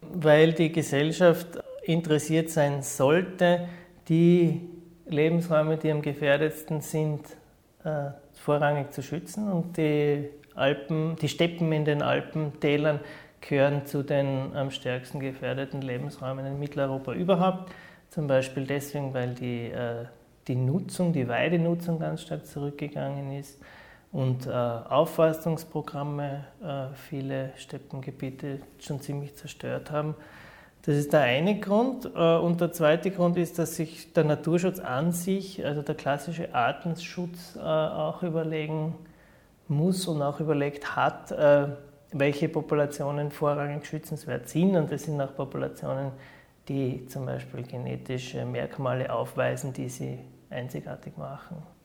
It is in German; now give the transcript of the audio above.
weil die Gesellschaft interessiert sein sollte, die Lebensräume, die am gefährdetsten sind, vorrangig zu schützen. Und die Steppen in den Alpentälern gehören zu den am stärksten gefährdeten Lebensräumen in Mitteleuropa überhaupt. Zum Beispiel deswegen, weil die Weidenutzung ganz stark zurückgegangen ist und Aufforstungsprogramme viele Steppengebiete schon ziemlich zerstört haben. Das ist der eine Grund. Und der zweite Grund ist, dass sich der Naturschutz an sich, also der klassische Artenschutz, auch überlegen muss und auch überlegt hat, welche Populationen vorrangig schützenswert sind. Und das sind auch Populationen, die zum Beispiel genetische Merkmale aufweisen, die sie einzigartig machen.